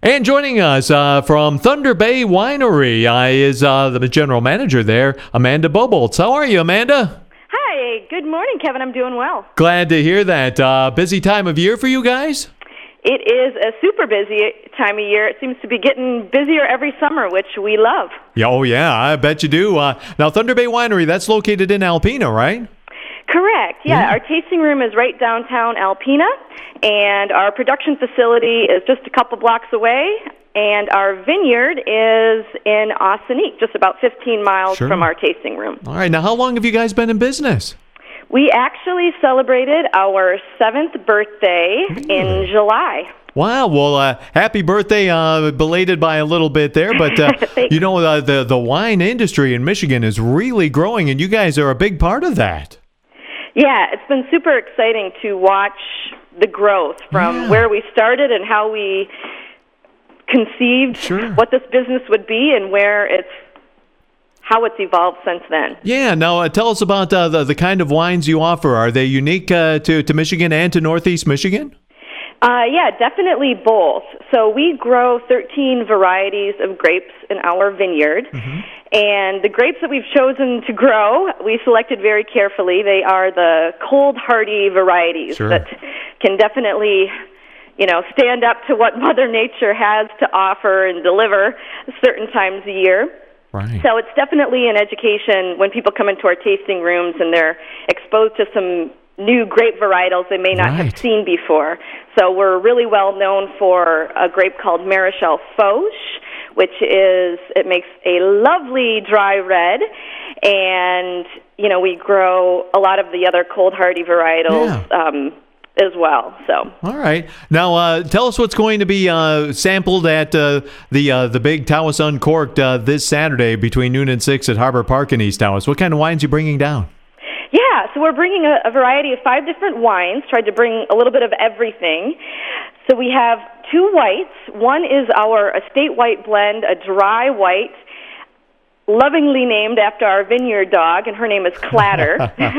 And joining us from Thunder Bay Winery is the general manager there, Amanda Bobolts. How are you, Amanda? Hi, good morning, Kevin. I'm doing well. Glad to hear that. Busy time of year for you guys? It is a super busy time of year. It seems to be getting busier every summer, which we love. Yeah, oh, yeah, I bet you do. Now, Thunder Bay Winery, that's located in Alpena, right? Correct. Yeah, our tasting room is right downtown Alpena, and our production facility is just a couple blocks away, and our vineyard is in Ossining, just about 15 miles from our tasting room. All right. Now, how long have you guys been in business? We actually celebrated our 7th birthday in July. Wow. Well, happy birthday, belated by a little bit there. But, you know, the wine industry in Michigan is really growing, and you guys are a big part of that. Yeah, it's been super exciting to watch the growth from where we started and how we conceived what this business would be and how it's evolved since then. Yeah, now tell us about the kind of wines you offer. Are they unique to Michigan and to Northeast Michigan? Yeah, definitely both. So we grow 13 varieties of grapes in our vineyard. And the grapes that we've chosen to grow, we selected very carefully. They are the cold hardy varieties that can definitely, stand up to what Mother Nature has to offer and deliver certain times a year. Right. So it's definitely an education when people come into our tasting rooms and they're exposed to some new grape varietals they may not have seen before. So we're really well known for a grape called Marichal Foch, which it makes a lovely dry red, and we grow a lot of the other cold hardy varietals as well. So all right, now tell us what's going to be sampled at the big Tawas Uncorked this Saturday between noon and 6 at Harbor Park in East Tawas. What kind of wines are you bringing down? Yeah, so we're bringing a variety of 5 different wines, tried to bring a little bit of everything. So we have 2 whites. One is our estate white blend, a dry white, lovingly named after our vineyard dog, and her name is Clatter.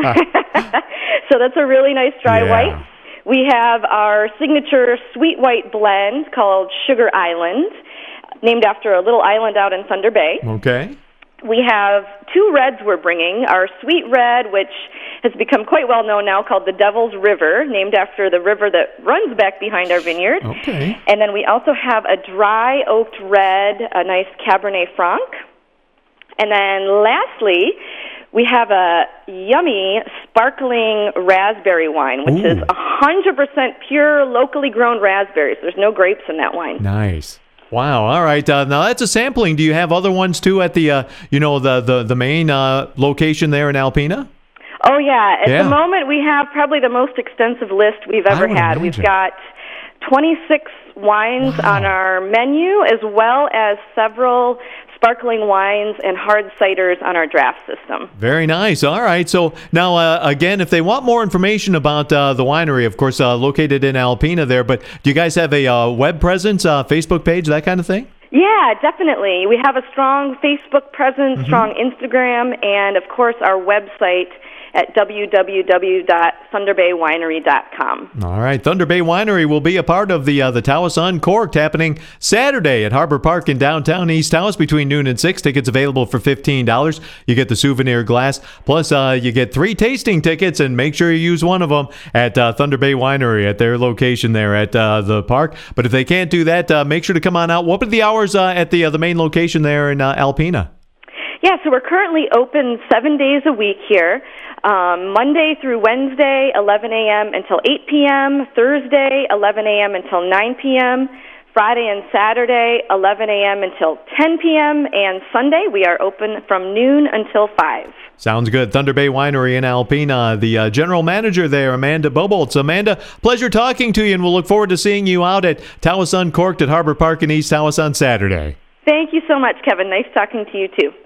So that's a really nice dry white. We have our signature sweet white blend called Sugar Island, named after a little island out in Thunder Bay. Okay. We have 2 reds we're bringing. Our sweet red, which has become quite well known now, called the Devil's River, named after the river that runs back behind our vineyard. Okay. And then we also have a dry oaked red, a nice Cabernet Franc. And then lastly, we have a yummy sparkling raspberry wine, which is 100% pure, locally grown raspberries. There's no grapes in that wine. Nice. Wow. All right. Now that's a sampling. Do you have other ones too at the the main location there in Alpena? Oh yeah. At the moment, we have probably the most extensive list we've ever had. We've got 26 wines on our menu, as well as several sparkling wines and hard ciders on our draft system. Very nice. All right. So now, again, if they want more information about the winery, of course, located in Alpena there, but do you guys have a web presence, Facebook page, that kind of thing? Yeah, definitely. We have a strong Facebook presence, strong Instagram, and, of course, our website at www.thunderbaywinery.com. All right. Thunder Bay Winery will be a part of the Tawas Uncorked happening Saturday at Harbor Park in downtown East Tawas between noon and 6. Tickets available for $15. You get the souvenir glass, plus you get 3 tasting tickets, and make sure you use one of them at Thunder Bay Winery at their location there at the park. But if they can't do that, make sure to come on out. What are the hours at the main location there in Alpena? Yeah, so we're currently open 7 days a week here. Monday through Wednesday, 11 a.m. until 8 p.m., Thursday, 11 a.m. until 9 p.m., Friday and Saturday, 11 a.m. until 10 p.m., and Sunday we are open from noon until 5. Sounds good. Thunder Bay Winery in Alpena. The general manager there, Amanda Bobolts. Amanda, pleasure talking to you, and we'll look forward to seeing you out at Tawas Uncorked at Harbor Park in East Tawas on Saturday. Thank you so much, Kevin. Nice talking to you, too.